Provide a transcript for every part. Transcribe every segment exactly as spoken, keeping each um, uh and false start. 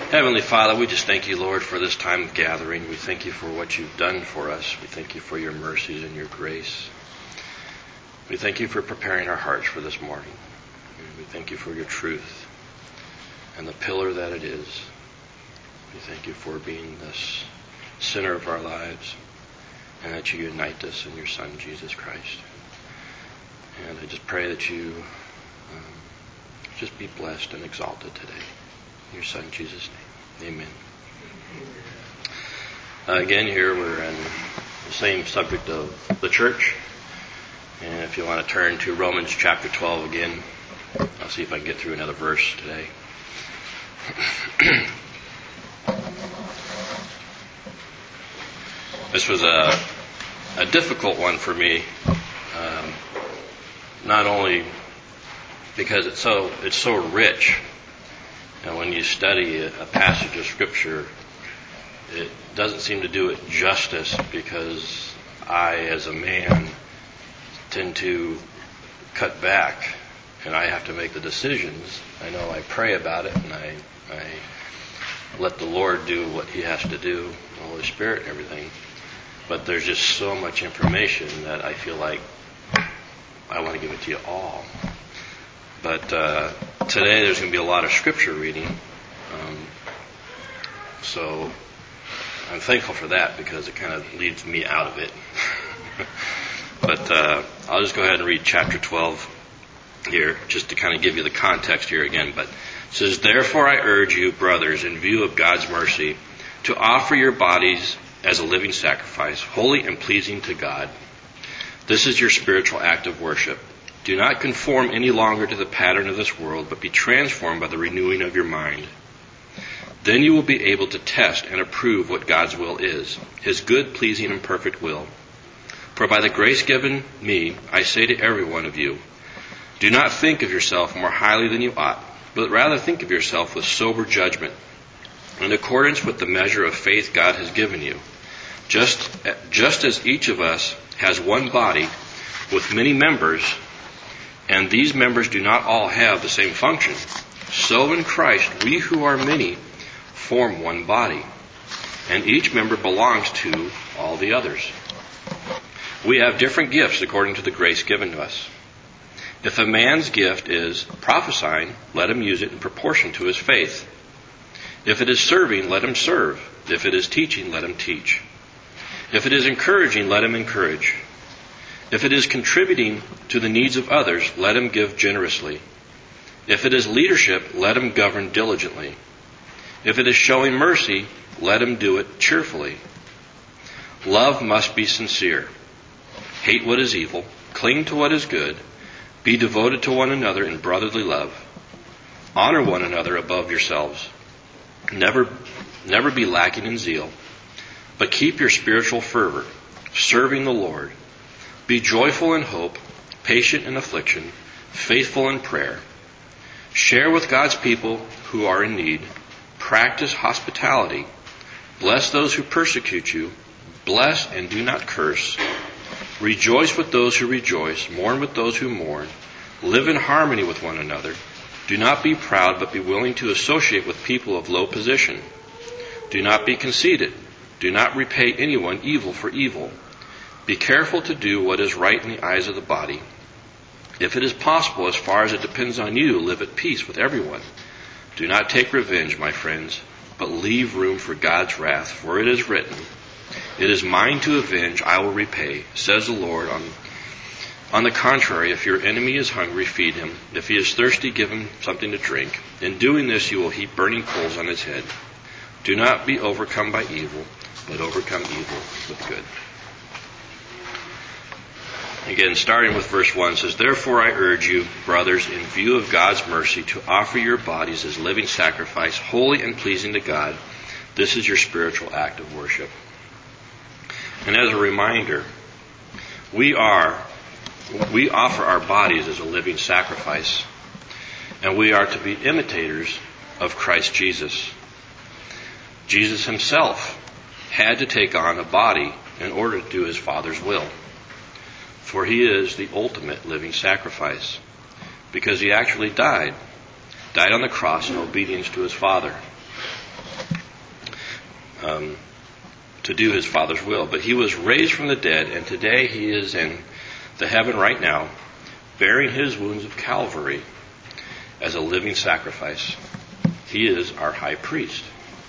Heavenly Father, we just thank you, Lord, for this time of gathering. We thank you for what you've done for us. We thank you for your mercies and your grace. We thank you for preparing our hearts for this morning. And we thank you for your truth and the pillar that it is. We thank you for being this center of our lives and that you unite us in your Son, Jesus Christ. And I just pray that you um, just be blessed and exalted today. In your Son, Jesus' name. Amen. Uh, again, here we're in the same subject of the church. And if you want to turn to Romans chapter twelve again, I'll see if I can get through another verse today. This was a, a difficult one for me, um, not only because it's so it's so rich. And when you study a passage of Scripture, it doesn't seem to do it justice because I, as a man, tend to cut back and I have to make the decisions. I know I pray about it and I, I let the Lord do what He has to do, the Holy Spirit and everything. But there's just so much information that I feel like I want to give it to you all. But uh, today there's going to be a lot of scripture reading. Um, so I'm thankful for that because it kind of leads me out of it. But uh, I'll just go ahead and read chapter twelve here just to kind of give you the context here again. But it says, "Therefore I urge you, brothers, in view of God's mercy, to offer your bodies as a living sacrifice, holy and pleasing to God. This is your spiritual act of worship. Do not conform any longer to the pattern of this world, but be transformed by the renewing of your mind. Then you will be able to test and approve what God's will is, His good, pleasing, and perfect will. For by the grace given me, I say to every one of you, do not think of yourself more highly than you ought, but rather think of yourself with sober judgment, in accordance with the measure of faith God has given you. Just, just as each of us has one body with many members, and these members do not all have the same function, so in Christ we who are many form one body, and each member belongs to all the others. We have different gifts according to the grace given to us. If a man's gift is prophesying, let him use it in proportion to his faith. If it is serving, let him serve. If it is teaching, let him teach. If it is encouraging, let him encourage. If it is contributing to the needs of others, let him give generously. If it is leadership, let him govern diligently. If it is showing mercy, let him do it cheerfully. Love must be sincere. Hate what is evil. Cling to what is good. Be devoted to one another in brotherly love. Honor one another above yourselves. Never, never be lacking in zeal, but keep your spiritual fervor, serving the Lord. Be joyful in hope, patient in affliction, faithful in prayer. Share with God's people who are in need. Practice hospitality. Bless those who persecute you. Bless and do not curse. Rejoice with those who rejoice. Mourn with those who mourn. Live in harmony with one another. Do not be proud, but be willing to associate with people of low position. Do not be conceited. Do not repay anyone evil for evil. Be careful to do what is right in the eyes of the body. If it is possible, as far as it depends on you, live at peace with everyone. Do not take revenge, my friends, but leave room for God's wrath, for it is written, it is mine to avenge, I will repay, says the Lord. On, on the contrary, if your enemy is hungry, feed him. If he is thirsty, give him something to drink. In doing this, you will heap burning coals on his head. Do not be overcome by evil, but overcome evil with good." Again, starting with verse one, it says, "Therefore I urge you, brothers, in view of God's mercy, to offer your bodies as living sacrifice, holy and pleasing to God. This is your spiritual act of worship." And as a reminder, we are, we offer our bodies as a living sacrifice, and we are to be imitators of Christ Jesus. Jesus himself had to take on a body in order to do his Father's will. For he is the ultimate living sacrifice, because he actually died, died on the cross in obedience to his Father. um, to do his Father's will. But he was raised from the dead, and today he is in the heaven right now, bearing his wounds of Calvary as a living sacrifice. He is our high priest.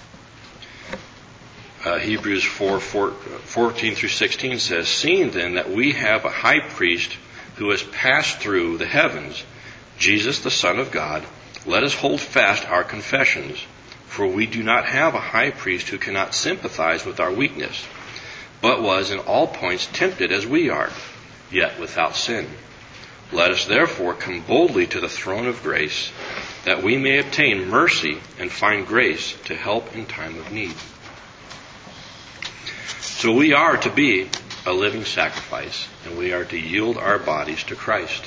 Uh, Hebrews four, four, fourteen through sixteen says, "Seeing then that we have a high priest who has passed through the heavens, Jesus the Son of God, let us hold fast our confessions. For we do not have a high priest who cannot sympathize with our weakness, but was in all points tempted as we are, yet without sin. Let us therefore come boldly to the throne of grace, that we may obtain mercy and find grace to help in time of need." So we are to be a living sacrifice, and we are to yield our bodies to Christ.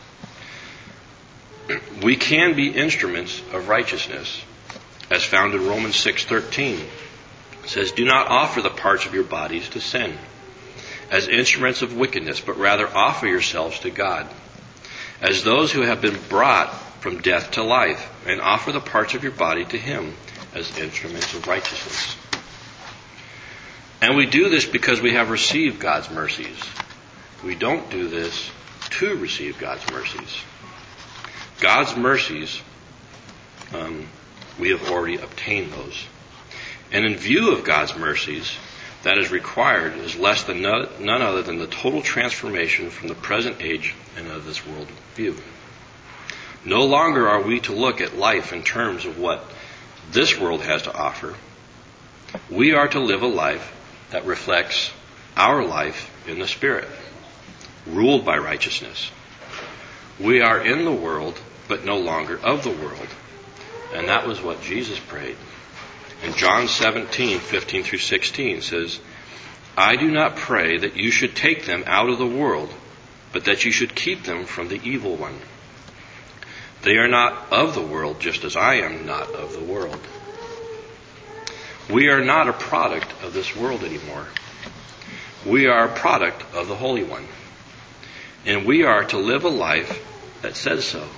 We can be instruments of righteousness, as found in Romans six thirteen. It says, "Do not offer the parts of your bodies to sin, as instruments of wickedness, but rather offer yourselves to God, as those who have been brought from death to life, and offer the parts of your body to Him as instruments of righteousness." And we do this because we have received God's mercies. We don't do this to receive God's mercies. God's mercies, um, we have already obtained those. And in view of God's mercies, that is required is less than no, none other than the total transformation from the present age and of this world view. No longer are we to look at life in terms of what this world has to offer. We are to live a life that reflects our life in the Spirit, ruled by righteousness. We are in the world, but no longer of the world. And that was what Jesus prayed. In John seventeen, fifteen through sixteen says, "I do not pray that you should take them out of the world, but that you should keep them from the evil one. They are not of the world, just as I am not of the world." We are not a product of this world anymore. We are a product of the Holy One. And we are to live a life that says so.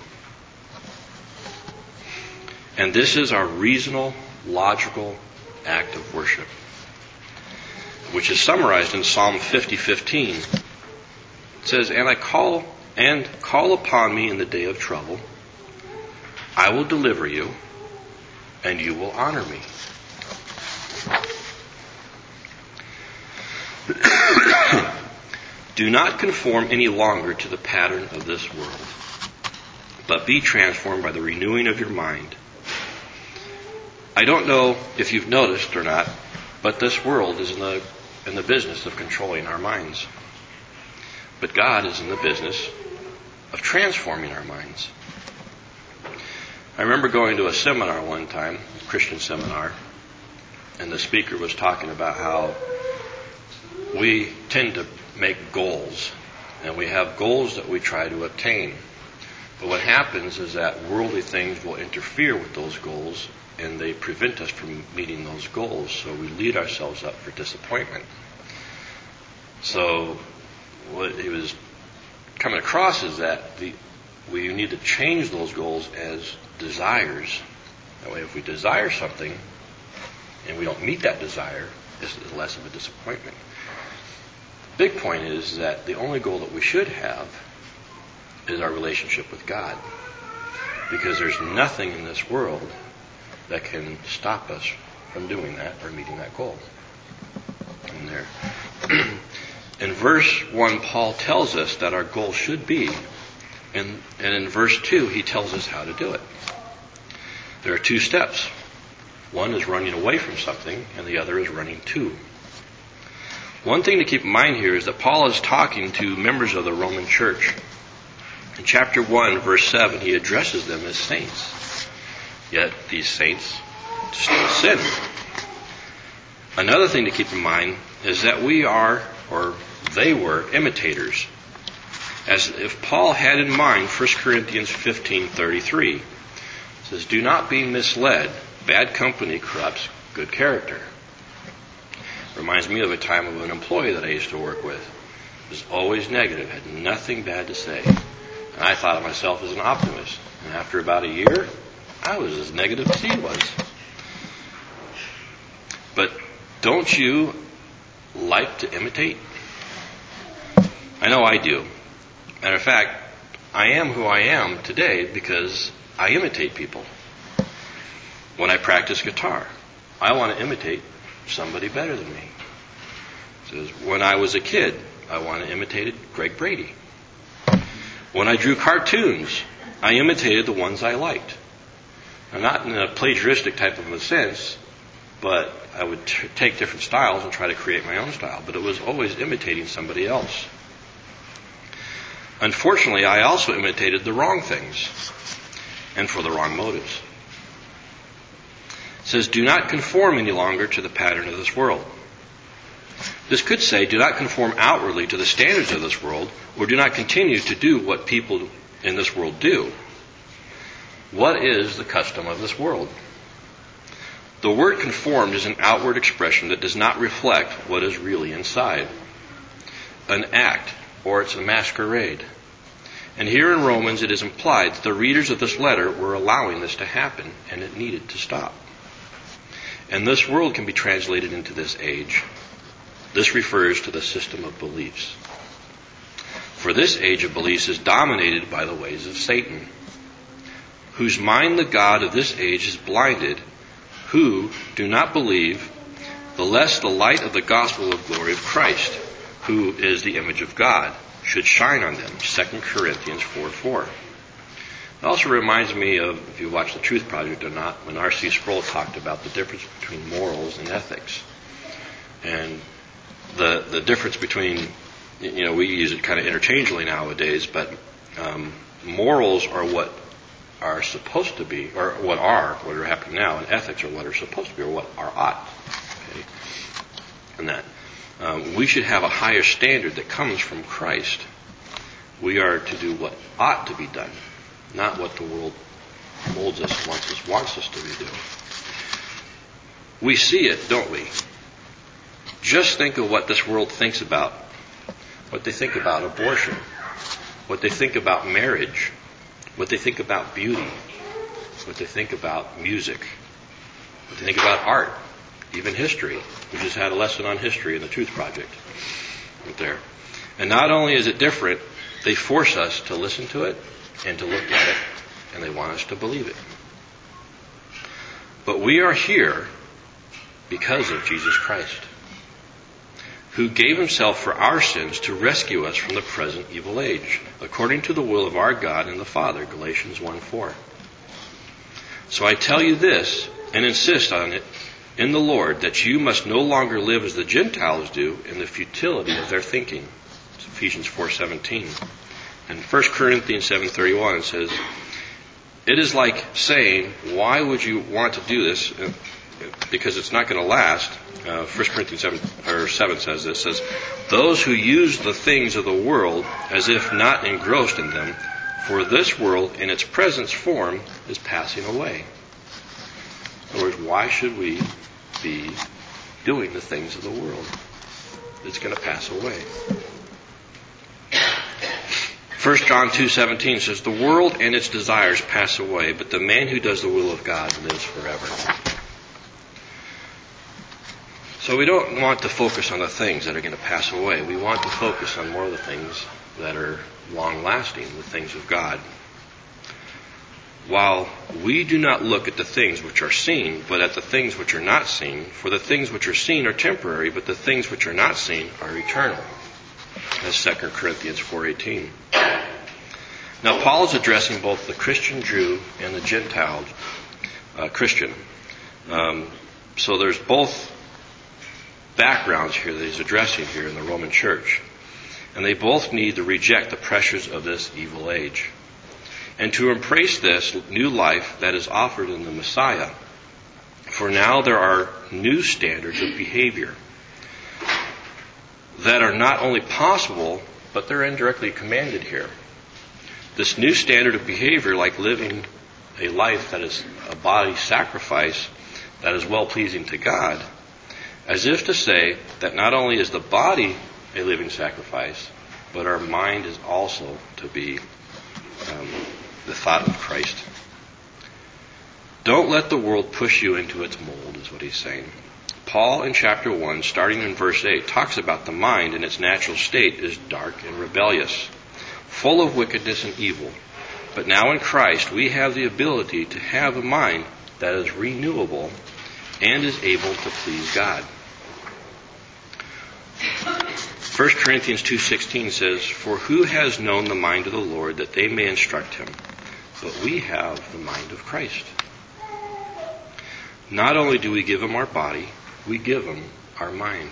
And this is our reasonable, logical act of worship, which is summarized in Psalm fifty fifteen. It says, "And I call and call upon me in the day of trouble. I will deliver you, and you will honor me." Do not conform any longer to the pattern of this world, but be transformed by the renewing of your mind. I don't know if you've noticed or not, but this world is in the in the business of controlling our minds. But God is in the business of transforming our minds. I remember going to a seminar one time, a Christian seminar, and the speaker was talking about how we tend to make goals, and we have goals that we try to obtain. But what happens is that worldly things will interfere with those goals, and they prevent us from meeting those goals, so we lead ourselves up for disappointment. So what he was coming across is that the, we need to change those goals as desires. That way, if we desire something and we don't meet that desire, it's less of a disappointment. The big point is that the only goal that we should have is our relationship with God, because there's nothing in this world that can stop us from doing that or meeting that goal. And there, in verse one, Paul tells us that our goal should be, and, and in verse two, he tells us how to do it. There are two steps. One is running away from something, and the other is running to. One thing to keep in mind here is that Paul is talking to members of the Roman church. In chapter one, verse seven, he addresses them as saints. Yet these saints still sin. Another thing to keep in mind is that we are, or they were, imitators. As if Paul had in mind First Corinthians fifteen thirty-three. It says, "Do not be misled. Bad company corrupts good character." Reminds me of a time of an employee that I used to work with. Was always negative, had nothing bad to say. And I thought of myself as an optimist. And after about a year, I was as negative as he was. But Don't you like to imitate? I know I do. Matter of fact, I am who I am today because I imitate people. When I practice guitar, I want to imitate somebody better than me. So when I was a kid, I want to imitate Greg Brady. When I drew cartoons, I imitated the ones I liked. Now, not in a plagiaristic type of a sense, but I would t- take different styles and try to create my own style. But it was always imitating somebody else. Unfortunately, I also imitated the wrong things and for the wrong motives. It says, do not conform any longer to the pattern of this world. This could say, do not conform outwardly to the standards of this world, or do not continue to do what people in this world do. What is the custom of this world? The word conformed is an outward expression that does not reflect what is really inside. An act, or it's a masquerade. And here in Romans it is implied that the readers of this letter were allowing this to happen, and it needed to stop. And this world can be translated into this age. This refers to the system of beliefs. For this age of beliefs is dominated by the ways of Satan, whose mind the God of this age is blinded, who do not believe, the less the light of the gospel of glory of Christ, who is the image of God, should shine on them. Second Corinthians four four. It also reminds me of, if you watch the Truth Project or not, when R C Sproul talked about the difference between morals and ethics. And the the difference between, you know, we use it kind of interchangeably nowadays, but um, morals are what are supposed to be, or what are, what are happening now, and ethics are what are supposed to be, or what are ought. Okay? And that. Um, we should have a higher standard that comes from Christ. We are to do what ought to be done, not what the world molds us, wants us, wants us to be doing. We see it, don't we? Just think of what this world thinks about, what they think about abortion, what they think about marriage, what they think about beauty, what they think about music, what they think about art, even history. We just had a lesson on history in the Truth Project right there. And not only is it different, they force us to listen to it and to look at it, and they want us to believe it. But we are here because of Jesus Christ, who gave himself for our sins to rescue us from the present evil age, according to the will of our God and the Father, Galatians one four. So I tell you this, and insist on it in the Lord, that you must no longer live as the Gentiles do in the futility of their thinking. It's Ephesians four seventeen. And First Corinthians seven thirty-one it says, it is like saying, why would you want to do this? Because it's not going to last. Uh, First Corinthians seven, or seven says this, says, those who use the things of the world as if not engrossed in them, for this world in its present form is passing away. In other words, why should we be doing the things of the world? It's going to pass away. First John two seventeen says, the world and its desires pass away, but the man who does the will of God lives forever. So we don't want to focus on the things that are going to pass away. We want to focus on more of the things that are long-lasting, the things of God. While we do not look at the things which are seen, but at the things which are not seen, for the things which are seen are temporary, but the things which are not seen are eternal. That's Second Corinthians four eighteen. Now Paul is addressing both the Christian Jew and the Gentile uh, Christian. Um, so there's both backgrounds here that he's addressing here in the Roman church. And they both need to reject the pressures of this evil age, and to embrace this new life that is offered in the Messiah. For now there are new standards of behavior that are not only possible, but they're indirectly commanded here. This new standard of behavior, like living a life that is a body sacrifice that is well-pleasing to God, as if to say that not only is the body a living sacrifice, but our mind is also to be um, the thought of Christ. Don't let the world push you into its mold, is what he's saying. Paul in chapter one, starting in verse eight, talks about the mind in its natural state is dark and rebellious, full of wickedness and evil. But now in Christ we have the ability to have a mind that is renewable and is able to please God. First Corinthians two sixteen says, "For who has known the mind of the Lord that they may instruct him? But we have the mind of Christ." Not only do we give him our body, we give him our mind.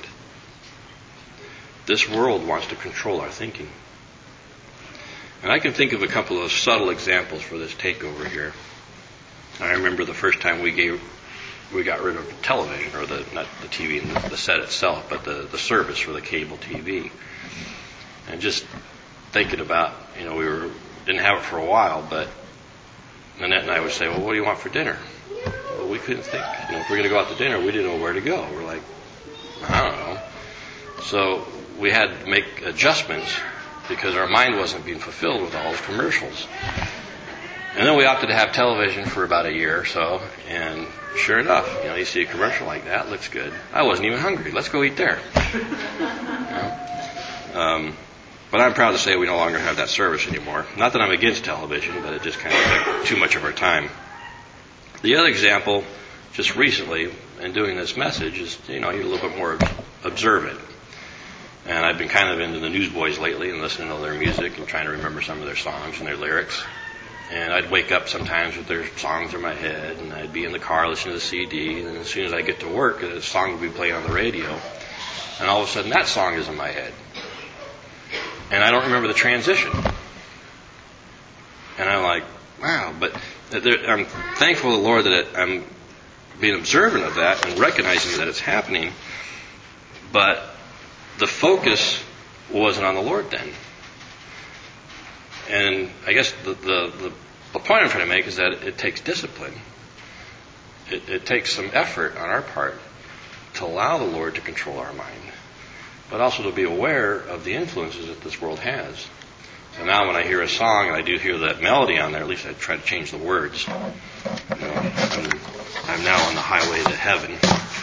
This world wants to control our thinking. And I can think of a couple of subtle examples for this takeover here. I remember the first time we gave we got rid of television, or the not the T V and the, the set itself, but the, the service for the cable T V. And just thinking about, you know, we were didn't have it for a while, but Nanette and I would say, "Well, what do you want for dinner?" Well, we couldn't think. You know, if we're going to go out to dinner, we didn't know where to go. We're like, I don't know. So we had to make adjustments because our mind wasn't being fulfilled with all those commercials. And then we opted to have television for about a year or so, and sure enough, you know, you see a commercial like that, looks good. I wasn't even hungry. Let's go eat there. You know? um, but I'm proud to say we no longer have that service anymore. Not that I'm against television, but it just kind of took too much of our time. The other example, just recently, in doing this message, is, you know, you're a little bit more observant. And I've been kind of into the Newsboys lately and listening to their music and trying to remember some of their songs and their lyrics. And I'd wake up sometimes with their songs in my head, and I'd be in the car listening to the C D, and as soon as I get to work, a song would be playing on the radio, and all of a sudden that song is in my head. And I don't remember the transition. And I'm like, wow, but there, I'm thankful to the Lord that it, I'm being observant of that and recognizing that it's happening, but the focus wasn't on the Lord then. And I guess the, the, the, the point I'm trying to make is that it, it takes discipline. It, it takes some effort on our part to allow the Lord to control our mind, but also to be aware of the influences that this world has. So now when I hear a song and I do hear that melody on there, at least I try to change the words. You know, I'm, I'm now on the highway to heaven.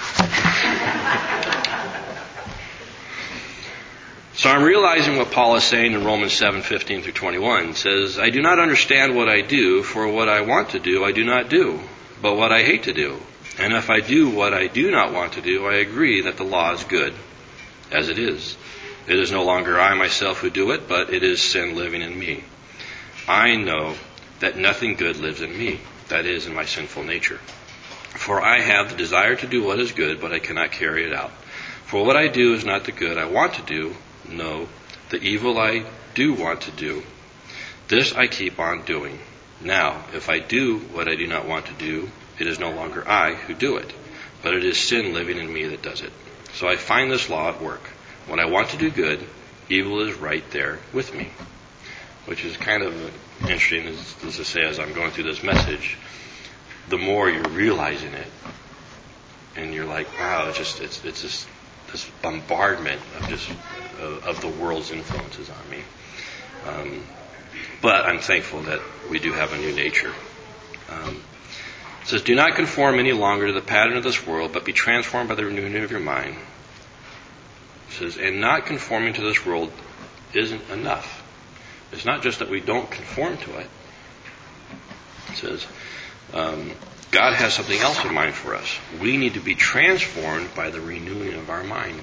So I'm realizing what Paul is saying in Romans seven fifteen through twenty-one. It says, "I do not understand what I do, for what I want to do I do not do, but what I hate to do. And if I do what I do not want to do, I agree that the law is good, as it is. It is no longer I myself who do it, but it is sin living in me. I know that nothing good lives in me, that is, in my sinful nature. For I have the desire to do what is good, but I cannot carry it out. For what I do is not the good I want to do, no, the evil I do want to do. This I keep on doing. Now, if I do what I do not want to do, it is no longer I who do it, but it is sin living in me that does it. So I find this law at work. When I want to do good, evil is right there with me." Which is kind of interesting, as, as I say, as I'm going through this message, the more you're realizing it, and you're like, wow, it's just it's it's just this bombardment of just of, of the world's influences on me. Um, but I'm thankful that we do have a new nature. Um, it says, "Do not conform any longer to the pattern of this world, but be transformed by the renewing of your mind." It says, and not conforming to this world isn't enough. It's not just that we don't conform to it. It says, um, God has something else in mind for us. We need to be transformed by the renewing of our mind.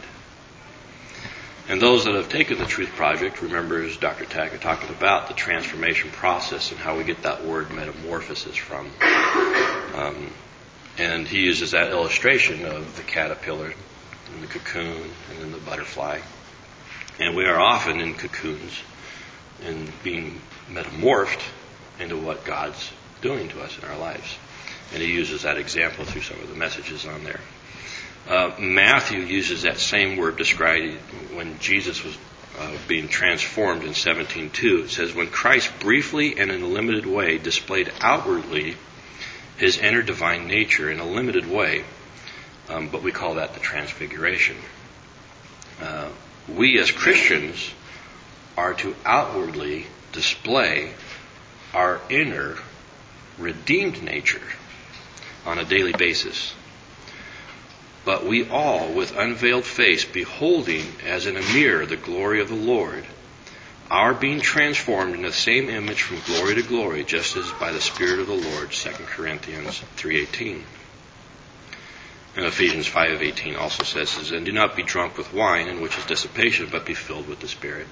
And those that have taken the Truth Project, remember, as Doctor Taggart talking about the transformation process and how we get that word metamorphosis from. Um, and he uses that illustration of the caterpillar and the cocoon and then the butterfly. And we are often in cocoons and being metamorphed into what God's doing to us in our lives. And he uses that example through some of the messages on there. Uh, Matthew uses that same word described when Jesus was uh, being transformed in seventeen two. It says, when Christ briefly and in a limited way displayed outwardly his inner divine nature in a limited way, um, but we call that the transfiguration. Uh, we as Christians are to outwardly display our inner redeemed nature on a daily basis. But we all, with unveiled face, beholding as in a mirror the glory of the Lord, are being transformed in the same image from glory to glory, just as by the Spirit of the Lord, Second Corinthians three eighteen. And Ephesians five eighteen also says, says, and do not be drunk with wine, in which is dissipation, but be filled with the Spirit.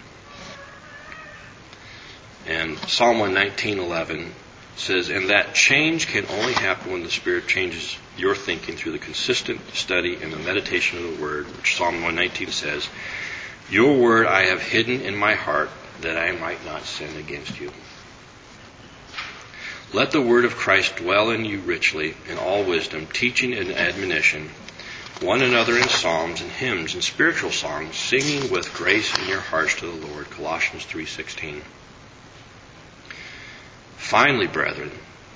And Psalm one nineteen eleven says, and that change can only happen when the Spirit changes your thinking through the consistent study and the meditation of the Word, which Psalm one nineteen says, your word I have hidden in my heart, that I might not sin against you. Let the word of Christ dwell in you richly in all wisdom, teaching and admonition, one another in psalms and hymns and spiritual songs, singing with grace in your hearts to the Lord. Colossians three sixteen. Finally, brethren,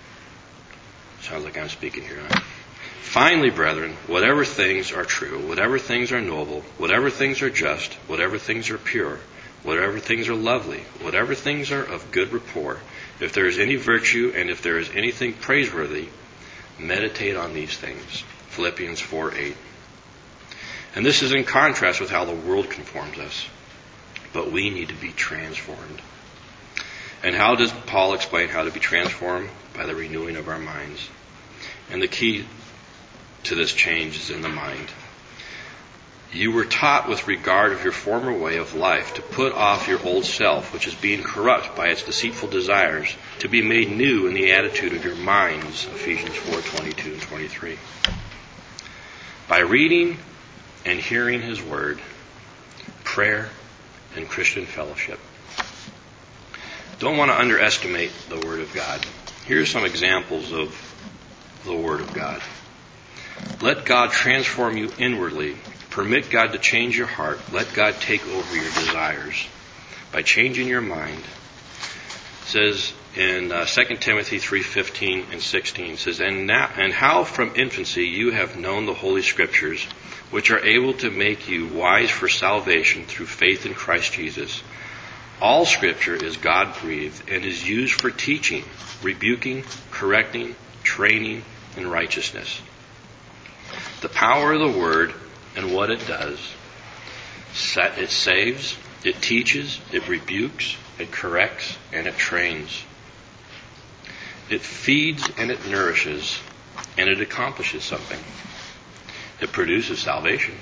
sounds like I'm speaking here, huh? Finally, brethren, whatever things are true, whatever things are noble, whatever things are just, whatever things are pure, whatever things are lovely, whatever things are of good rapport, if there is any virtue and if there is anything praiseworthy, meditate on these things. Philippians four eight. And this is in contrast with how the world conforms us. But we need to be transformed. And how does Paul explain how to be transformed? By the renewing of our minds. And the key to this change is in the mind. You were taught with regard of your former way of life to put off your old self, which is being corrupt by its deceitful desires, to be made new in the attitude of your minds, Ephesians four twenty-two and twenty-three. By reading and hearing His Word, prayer, and Christian fellowship. Don't want to underestimate the Word of God. Here's some examples of the Word of God. Let God transform you inwardly. Permit God to change your heart. Let God take over your desires by changing your mind. It says in uh, Second Timothy three fifteen and sixteen, it says, and, now, and how from infancy you have known the Holy Scriptures, which are able to make you wise for salvation through faith in Christ Jesus. All Scripture is God-breathed and is used for teaching, rebuking, correcting, training in righteousness. The power of the Word and what it does, it saves, it teaches, it rebukes, it corrects, and it trains. It feeds and it nourishes, and it accomplishes something. It produces salvation.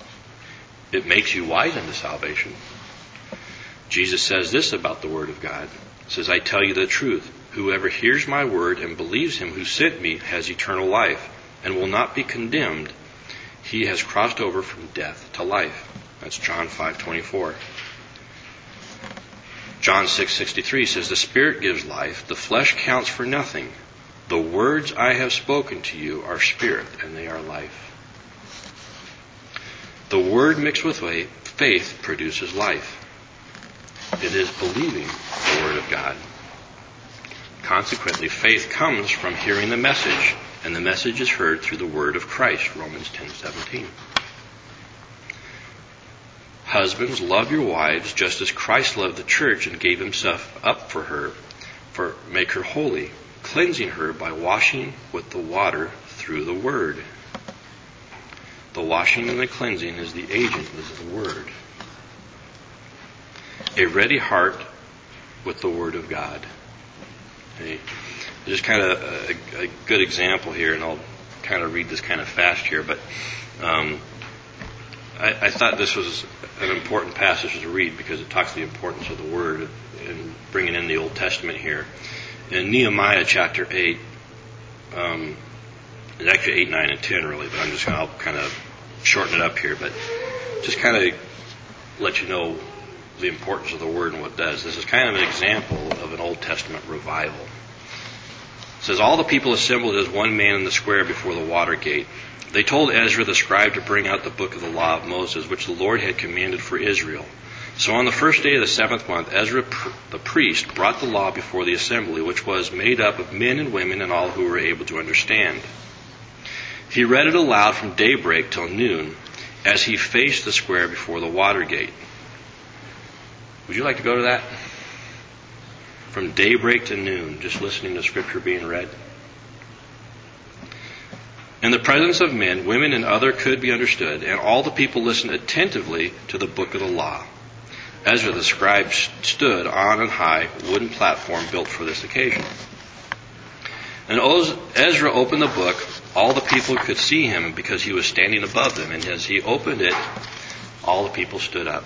It makes you wise unto salvation. Jesus says this about the Word of God. He says, I tell you the truth. Whoever hears my word and believes Him who sent me has eternal life and will not be condemned. He has crossed over from death to life. That's John five twenty-four. John six sixty-three says, the Spirit gives life. The flesh counts for nothing. The words I have spoken to you are spirit and they are life. The Word mixed with faith produces life. It is believing the Word of God. Consequently, faith comes from hearing the message, and the message is heard through the Word of Christ, Romans ten seventeen. Husbands, love your wives just as Christ loved the church and gave Himself up for her, for make her holy, cleansing her by washing with the water through the Word. The washing and the cleansing is the agent, is the Word. A ready heart with the Word of God. Okay. Just kind of a, a good example here, and I'll kind of read this kind of fast here, but um, I, I thought this was an important passage to read because it talks the importance of the Word and bringing in the Old Testament here. In Nehemiah chapter eight, um, it's actually eight, nine, and ten really, but I'm just going to kind of shorten it up here, but just kind of let you know the importance of the Word and what it does. This is kind of an example of an Old Testament revival. It says, all the people assembled as one man in the square before the water gate. They told Ezra the scribe to bring out the book of the law of Moses, which the Lord had commanded for Israel. So on the first day of the seventh month, Ezra the priest brought the law before the assembly, which was made up of men and women and all who were able to understand. He read it aloud from daybreak till noon, as he faced the square before the water gate. Would you like to go to that? From daybreak to noon, just listening to Scripture being read. In the presence of men, women, and other could be understood, and all the people listened attentively to the book of the law. Ezra the scribe stood on a high wooden platform built for this occasion. And Ezra opened the book. All the people could see him because he was standing above them. And as he opened it, all the people stood up.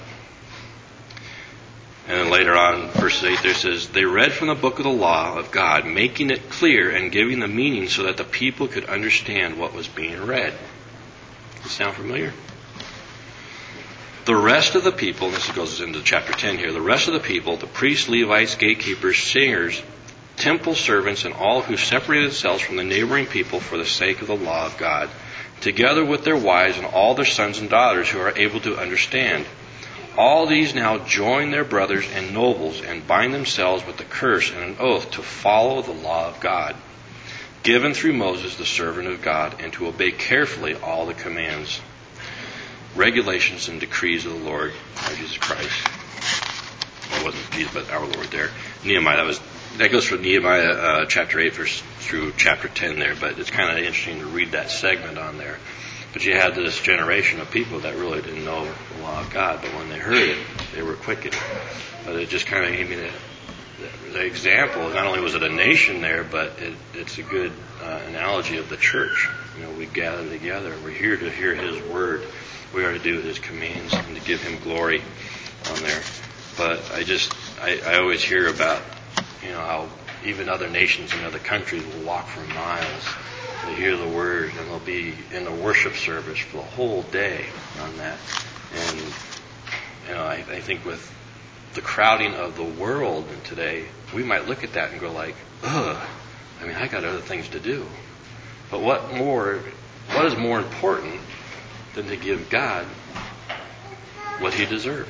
And then later on, verse eight, there says, they read from the book of the law of God, making it clear and giving the meaning so that the people could understand what was being read. Does it sound familiar? The rest of the people, and this goes into chapter ten here, the rest of the people, the priests, Levites, gatekeepers, singers, temple servants, and all who separated themselves from the neighboring people for the sake of the law of God, together with their wives and all their sons and daughters who are able to understand. All these now join their brothers and nobles and bind themselves with a curse and an oath to follow the law of God, given through Moses, the servant of God, and to obey carefully all the commands, regulations, and decrees of the Lord, our Jesus Christ. Well, it wasn't Jesus, but our Lord there. Nehemiah, that was that goes from Nehemiah uh, chapter eight verse through chapter ten there, but it's kind of interesting to read that segment on there. But you had this generation of people that really didn't know the law of God, but when they heard it, they were quickened. But it just kind of gave me the, the, the example. Not only was it a nation there, but it, it's a good uh, analogy of the church. You know, we gather together. We're here to hear His word. We are to do His commands and to give Him glory on there. But I just, I, I always hear about, you know, how even other nations and other countries will walk for miles to hear the word, and they'll be in the worship service for the whole day on that. And you know, I, I think with the crowding of the world today, we might look at that and go like, ugh, I mean, I got other things to do. But what more, what is more important than to give God what He deserves?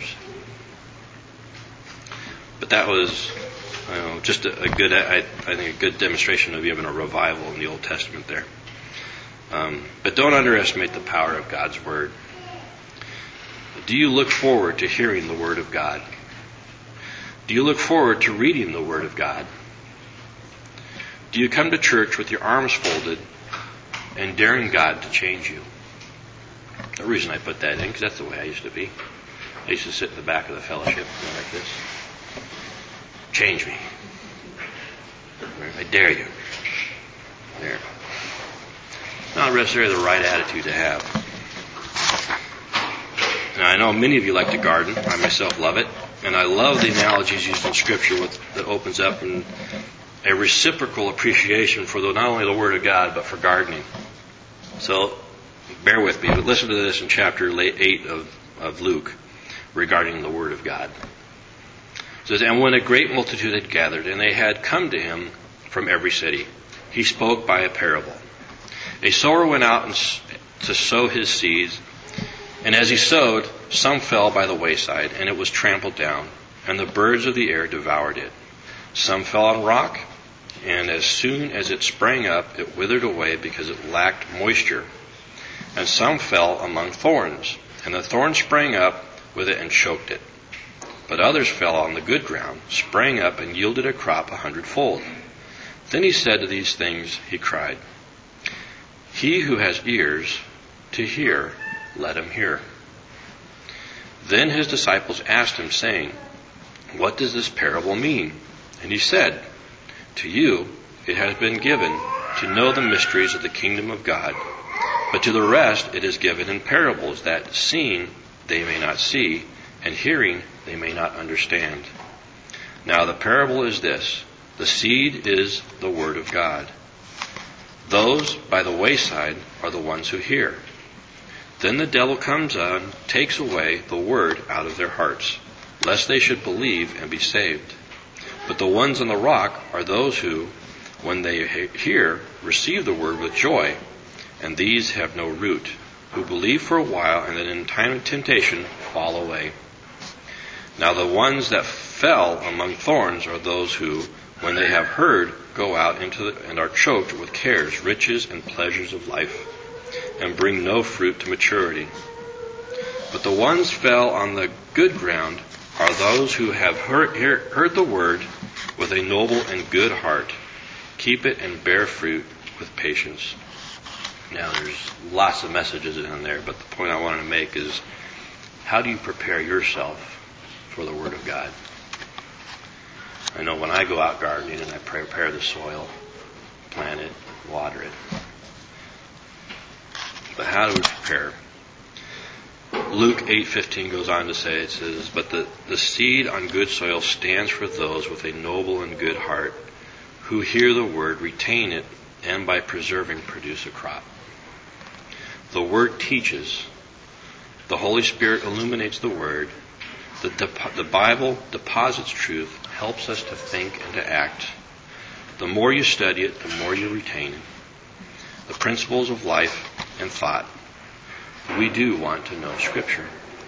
But that was, you know, just a, a good, I, I think, a good demonstration of even a revival in the Old Testament there. Um, but don't underestimate the power of God's Word. Do you look forward to hearing the Word of God? Do you look forward to reading the Word of God? Do you come to church with your arms folded and daring God to change you? The reason I put that in, because that's the way I used to be. I used to sit in the back of the fellowship like this. Change me. I dare you. There. Not necessarily the right attitude to have. Now, I know many of you like to garden. I myself love it. And I love the analogies used in Scripture with, that opens up in a reciprocal appreciation for the, not only the Word of God, but for gardening. So, bear with me. But listen to this in chapter eight of, of Luke regarding the Word of God. It says, and when a great multitude had gathered, and they had come to him from every city, he spoke by a parable. A sower went out and to sow his seeds, and as he sowed, some fell by the wayside, and it was trampled down, and the birds of the air devoured it. Some fell on rock, and as soon as it sprang up, it withered away because it lacked moisture. And some fell among thorns, and the thorns sprang up with it and choked it. But others fell on the good ground, sprang up, and yielded a crop a hundredfold. Then he said to these things, he cried, he who has ears to hear, let him hear. Then his disciples asked him, saying, what does this parable mean? And he said, to you it has been given to know the mysteries of the kingdom of God, but to the rest it is given in parables, that seeing they may not see, and hearing they may not understand. Now the parable is this. The seed is the word of God. Those by the wayside are the ones who hear. Then the devil comes on, takes away the word out of their hearts, lest they should believe and be saved. But the ones on the rock are those who, when they hear, receive the word with joy, and these have no root, who believe for a while, and then in time of temptation fall away. Now the ones that fell among thorns are those who, when they have heard, go out into the, and are choked with cares, riches, and pleasures of life, and bring no fruit to maturity. But the ones fell on the good ground are those who have heard, hear, heard the word with a noble and good heart, keep it and bear fruit with patience. Now, there's lots of messages in there, but the point I wanted to make is, how do you prepare yourself for the Word of God? I know when I go out gardening and I prepare the soil, plant it, water it. But how do we prepare? Luke eight fifteen goes on to say, it says, but the, the seed on good soil stands for those with a noble and good heart, who hear the word, retain it, and by preserving produce a crop. The Word teaches. The Holy Spirit illuminates the Word. The, dep- the Bible deposits truth, helps us to think and to act. The more you study it, the more you retain it. The principles of life and thought. We do want to know Scripture.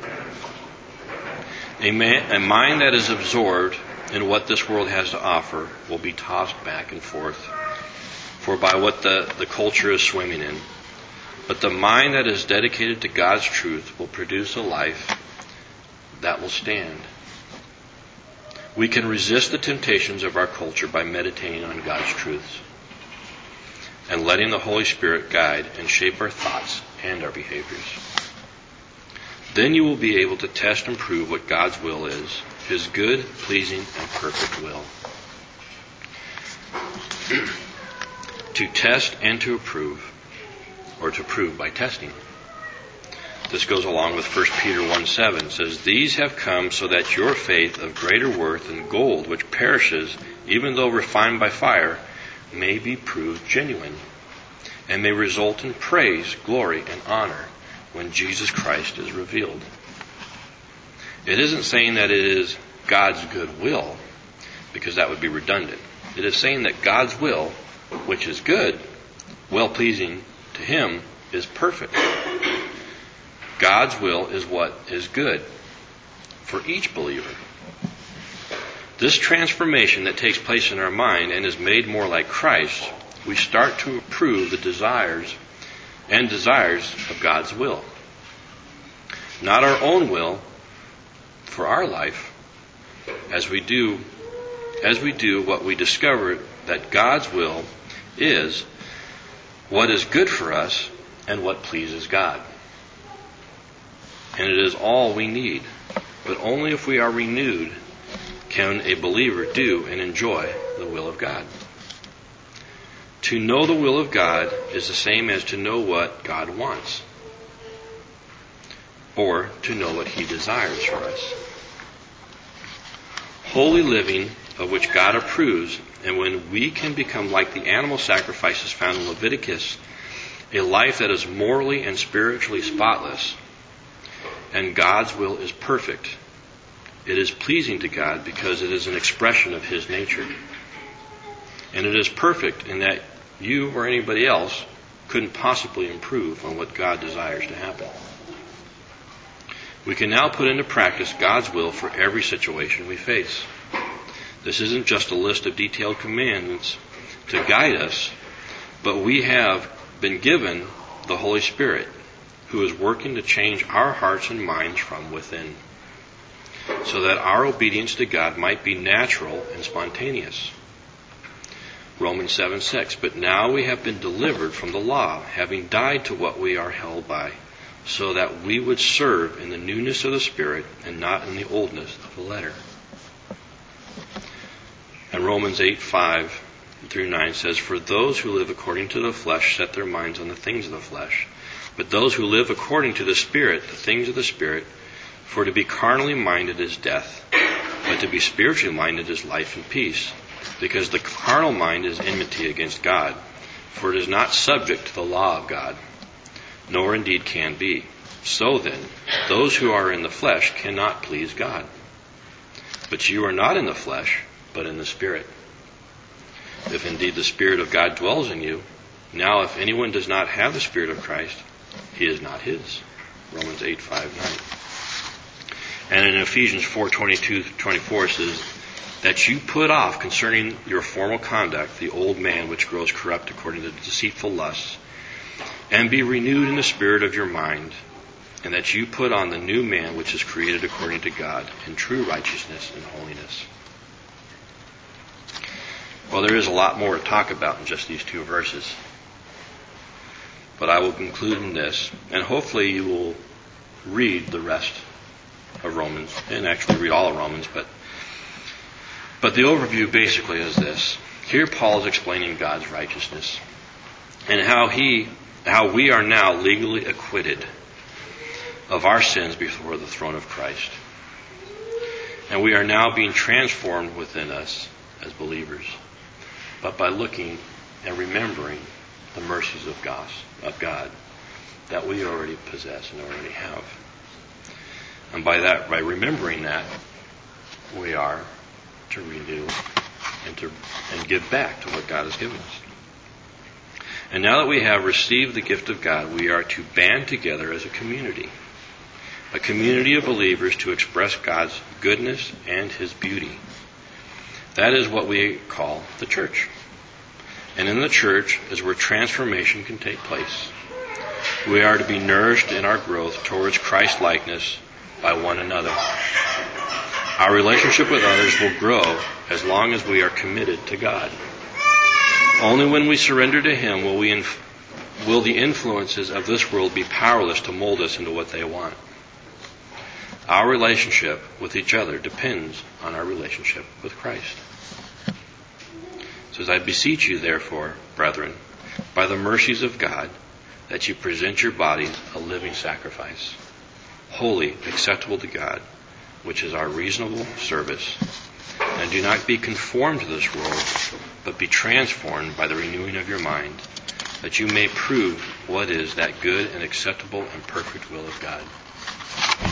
A, man, a mind that is absorbed in what this world has to offer will be tossed back and forth, for by what the, the culture is swimming in. But the mind that is dedicated to God's truth will produce a life that will stand. We can resist the temptations of our culture by meditating on God's truths and letting the Holy Spirit guide and shape our thoughts and our behaviors. Then you will be able to test and prove what God's will is, His good, pleasing, and perfect will. To test and to approve, or to prove by testing. This goes along with First Peter one seven. It says, these have come so that your faith of greater worth than gold, which perishes, even though refined by fire, may be proved genuine, and may result in praise, glory, and honor when Jesus Christ is revealed. It isn't saying that it is God's good will, because that would be redundant. It is saying that God's will, which is good, well-pleasing to Him, is perfect. God's will is what is good for each believer. This transformation that takes place in our mind and is made more like Christ, we start to approve the desires and desires of God's will. Not our own will for our life, as we do as we do what we discover that God's will is what is good for us and what pleases God. And it is all we need. But only if we are renewed can a believer do and enjoy the will of God. To know the will of God is the same as to know what God wants, or to know what He desires for us. Holy living, of which God approves, and when we can become like the animal sacrifices found in Leviticus, a life that is morally and spiritually spotless, and God's will is perfect. It is pleasing to God because it is an expression of His nature. And it is perfect in that you or anybody else couldn't possibly improve on what God desires to happen. We can now put into practice God's will for every situation we face. This isn't just a list of detailed commandments to guide us, but we have been given the Holy Spirit, who is working to change our hearts and minds from within, so that our obedience to God might be natural and spontaneous. Romans seven six, but now we have been delivered from the law, having died to what we are held by, so that we would serve in the newness of the Spirit and not in the oldness of the letter. And Romans eight five through nine says, for those who live according to the flesh set their minds on the things of the flesh, but those who live according to the Spirit, the things of the Spirit. For to be carnally minded is death, but to be spiritually minded is life and peace. Because the carnal mind is enmity against God, for it is not subject to the law of God, nor indeed can be. So then, those who are in the flesh cannot please God. But you are not in the flesh, but in the Spirit. If indeed the Spirit of God dwells in you, now if anyone does not have the Spirit of Christ, he is not his. Romans eight five nine. And in Ephesians four twenty-two to twenty-four it says, that you put off concerning your formal conduct the old man which grows corrupt according to deceitful lusts, and be renewed in the spirit of your mind, and that you put on the new man which is created according to God in true righteousness and holiness. Well, there is a lot more to talk about in just these two verses. but I will conclude in this, and hopefully you will read the rest of Romans, and actually read all of Romans, but but the overview basically is this. Here Paul is explaining God's righteousness and how he, how we are now legally acquitted of our sins before the throne of Christ. And we are now being transformed within us as believers, but by looking and remembering the mercies of God, of God that we already possess and already have. And by that, by remembering that, we are to renew and to and give back to what God has given us. And now that we have received the gift of God, we are to band together as a community. A community of believers to express God's goodness and His beauty. That is what we call the church. And in the church is where transformation can take place. We are to be nourished in our growth towards Christ-likeness by one another. Our relationship with others will grow as long as we are committed to God. Only when we surrender to Him will we inf- will the influences of this world be powerless to mold us into what they want. Our relationship with each other depends on our relationship with Christ. So as I beseech you, therefore, brethren, by the mercies of God, that you present your bodies a living sacrifice, holy, acceptable to God, which is our reasonable service. And do not be conformed to this world, but be transformed by the renewing of your mind, that you may prove what is that good and acceptable and perfect will of God.